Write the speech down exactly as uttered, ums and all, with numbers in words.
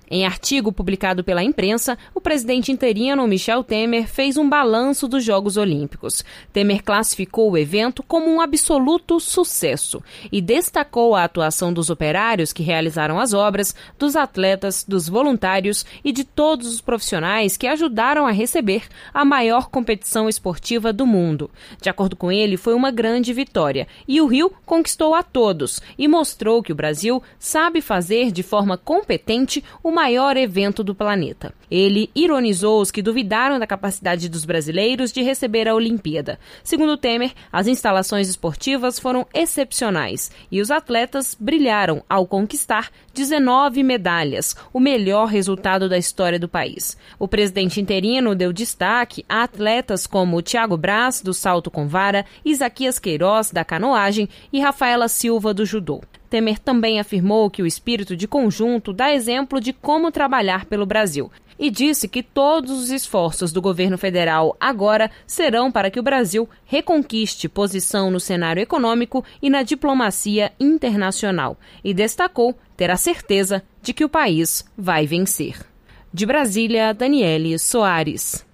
Em artigo publicado pela imprensa, o presidente interino Michel Temer fez um balanço dos Jogos Olímpicos. Temer classificou o evento como um absoluto sucesso e destacou a atuação dos operários que realizaram as obras, dos atletas, dos voluntários e de todos os profissionais que ajudaram a receber a maior competição esportiva do mundo. De acordo com ele, foi uma grande vitória e o Rio conquistou a todos e mostrou que o Brasil sabe fazer de forma competente o maior evento do planeta. Ele ironizou os que duvidaram da capacidade dos brasileiros de receber a Olimpíada. Segundo Temer, as instalações esportivas foram excepcionais e os atletas brilharam ao conquistar dezenove medalhas, o melhor resultado da história do país. O presidente interino deu destaque a atletas como Thiago Braz, do salto com vara, Isaquias Queiroz, da canoagem e Rafaela Silva, do judô. Temer também afirmou que o espírito de conjunto dá exemplo de como trabalhar pelo Brasil e disse que todos os esforços do governo federal agora serão para que o Brasil reconquiste posição no cenário econômico e na diplomacia internacional e destacou ter a certeza de que o país vai vencer. De Brasília, Daniele Soares.